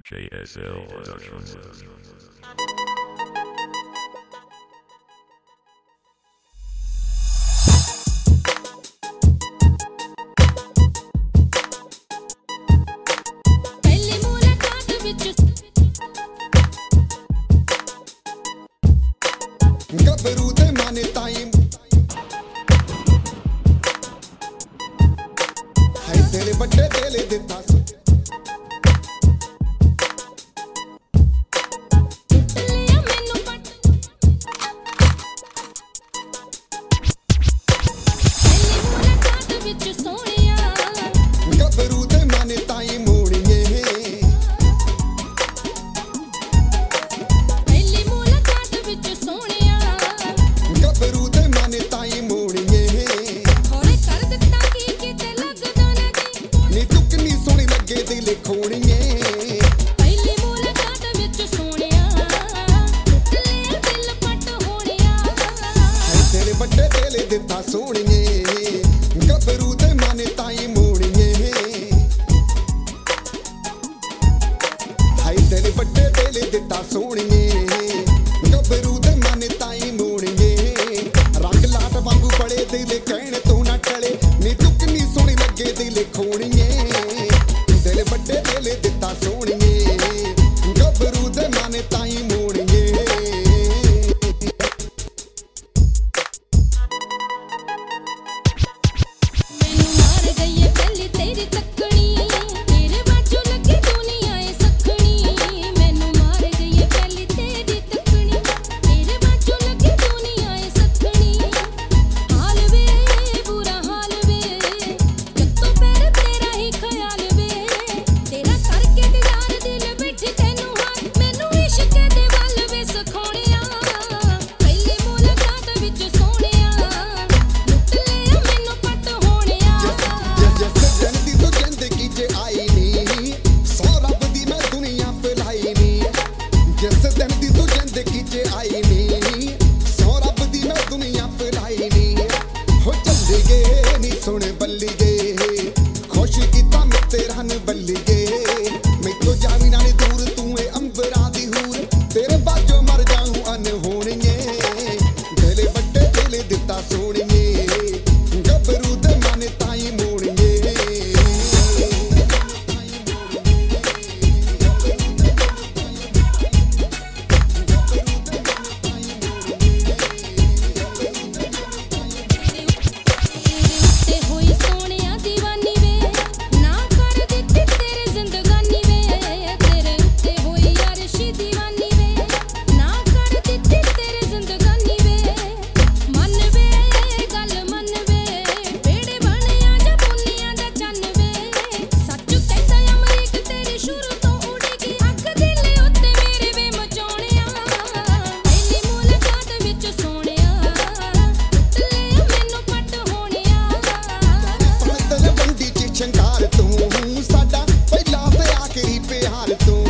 JSL Productions. ਗੱਭਰੂ ਦੇ ਮਾਨੇ ਤਾਈਂ ਹਾਏ ਤੇਰੇ ਵੱਡੇ ਦਿਲ ਦਿੱਤਾ ਗੱਭਰੂ ਦੇ ਮਾਨੇ ਤਾਈਂ ਮੋੜੀਏ ਗੱਭਰੂ ਦੇ ਮਾਨੇ ਤਾਈਂ ਮੋੜੀਏ ਹੋਰੇ ਕਰ ਦਿੱਤਾ ਕੀ ਕਿਤੇ ਲੱਗਦਾ ਨਾ ਜੀ ਨੀ ਤੂੰ ਕਿੰਨੀ ਸੋਹਣੀ ਲੱਗੇ ਦਿਲ ਖੋਣੀਏ ਪਹਿਲੀ ਮੁਲਾਕਾਤ ਵਿੱਚ ਸੋਹਣਿਆ ਟੁੱਟ ਲਿਆ ਦਿਲ ਪੱਟ ਹੋਣਿਆ ਹਾਏ ਤੇਰੇ ਵੱਡੇ ਦਿਲ ਦਿੱਤਾ ਸੋਹਣੀਏ ਗੱਭਰੂ ਦੇ ਮਾਨੇ ਤਾਈਂ ਮੋੜੀਏ ਹਾਏ ਤੇਰੇ ਵੱਡੇ ਦਿਲ ਦਿੱਤਾ ਸੋਹਣੀਏ ਗੱਭਰੂ ਦੇ ਮਾਨੇ ਤਾਈਂ ਮੋੜੀਏ ਰੰਗ ਲਾਟ ਵਾਂਗੂ ਬੜੇ ਦਿਲ ਕਹਿਣ ਤੋਂ ਨਾ ਟਲੇ ਨੀ ਤੂੰ ਕਿੰਨੀ ਸੋਹਣੀ ਲੱਗੇ ਦਿਲ ਖੋਣੀਏ ਦਿਲ ਵੱਡੇ ਦਿਲ ਦਿੱਤਾ ਸੋਹਣੀਏ ਗੱਭਰੂ ਦੇ ਮਾਨੇ ਤਾਈਂ ਮੋੜੀਏ ਮੈਨੂੰ ਮਾਰ ਗਈ ਏ ਪਹਿਲੀ ਤੇਰੀ ਤੱਕਣੀ ਤੇਰੇ ਬਾਝੋਂ ਲੱਗੀ ਦੁਨੀਆ ਏ ਸੱਖਣੀ ਮੈਨੂੰ ਮਾਰ ਗਈ ਏ ਪਹਿਲੀ ਤੇਰੀ ਤੱਕਣੀ ਤੇਰੇ ਬਾਝੋਂ ਲੱਗੀ ਦੁਨੀਆ ਏ ਸੱਖਣੀ ਹਾਲ ਵੇ ਬੁਰਾ ਹਾਲ ਵੇ ਜੱਤੋਂ ਪੈਰ ਤੇਰਾ ਹੀ ਖਿਆਲ ਵੇ ਤੇਰਾ ਕਰਕੇ ਤੇ ਯਾਰ ਦਿਲ ਬੈਠੀ ਤੈਨੂੰ ਹਾਂ ਮੈਨੂੰ ਇਸ਼ਕ ਦੇ ਵੱਲ ਵੇ ਸਖੋਣਿਆ ਪਹਿਲੀ ਮੁਲਾਕਾਤ ਵਿੱਚ ਸੋਹਣਿਆ ਲੁੱਟ ਲਿਆ ਮੈਨੂੰ ਪੱਟ ਹੋਣਿਆ ਜਿਸ ਦਿਨ ਦੀ ਤੂੰ ਜ਼ਿੰਦਗੀ 'ਚ ਆਈ ਨੀ ਸੌ ਰੱਬ ਦੀ ਮੈਂ ਦੁਨੀਆ ਫੈਲਾਈ ਨੀ ਜਿਸ ਦਿਨ ਦੀ ਤੂੰ ਜ਼ਿੰਦਗੀ 'ਚ ਆਈ ਨੀ ਸੌ ਰੱਬ ਦੀ ਮੈਂ ਦੁਨੀਆ ਫੈਲਾਈ ਨੀ ਹੋ ਚੱਲੀਏ ਨੀ ਸੁਣ ਬੱਲੀਏ ਖੁਸ਼ ਕੀਤਾ ਮੈਂ ਤੇਰਾ ਨ ਬੱਲੀਏ ਮੈਥੋਂ ਜਾਵੀ ਨਾ ਨੀ ਦੂਰ ਤੂੰ ਏ ਅੰਬਰਾਂ ਦੀ ਹੂਰ ਤੇਰੇ ਬਾਝੋਂ ਮਰ ਜਾਊਂ ਅਨਹੋਣੀਏ ਦਿਲ ਵੱਡੇ ਦਿਲ ਦਿੱਤਾ ਸੋਹਣੀਏ ਗੱਭਰੂ ਦੇ ਮਾਨੇ ਤਾਈਂ ਮੋੜੀਏ ਤੇ ਹੋਈ ਸੋਹਣਿਆ ਦੀਵਾਨੀ ਵੇ ਨਾ ਕਰ ਦਿੱਤੀ ਤੇਰੇ ਜ਼ਿੰਦਗਾਨੀ ਵੇ ਤੇਰੇ ਉੱਤੇ ਹੋਈ ਅਰਸ਼ੀ ਦੀਵਾਨੀ ਵੇ ਨਾ ਕਰ ਦਿੱਤੀ ਤੇਰੇ ਜ਼ਿੰਦਗਾਨੀ ਵੇ ਮਨ ਵੇ ਗੱਲ ਮਨ ਵੇ ਬੇੜੇ ਬਣਿਆ ਜਾਂ ਬੁੱਲੀਆਂ ਦਾ ਚੰਨ ਵੇ ਸੱਚ ਕਹਿੰਦਾ ਅਮਰੀਕ ਤੇਰੀ ਸ਼ੁਰੂ ਤੋਂ ਉਡੇਗੀ ਅੱਗ ਦਿਲ ਉੱਤੇ ਮੇਰੇ ਵੇ ਮਚਾਉਣਿਆ ਪਹਿਲੀ ਮੁਲਾਕਾਤ ਵਿੱਚ ਸੋਹਣਿਆ ਟੁੱਟ ਲਿਆ ਮੈਨੂੰ ਪੱਟ ਹੋਣਿਆ ਤਲਵੰਡੀ 'ਚ ਸ਼ਿੰਗਾਰ ਤੂੰ ਸਾਡਾ ਪਹਿਲਾ ਤੇ ਆਖਰੀ ਪਿਆਰ ਤੂੰ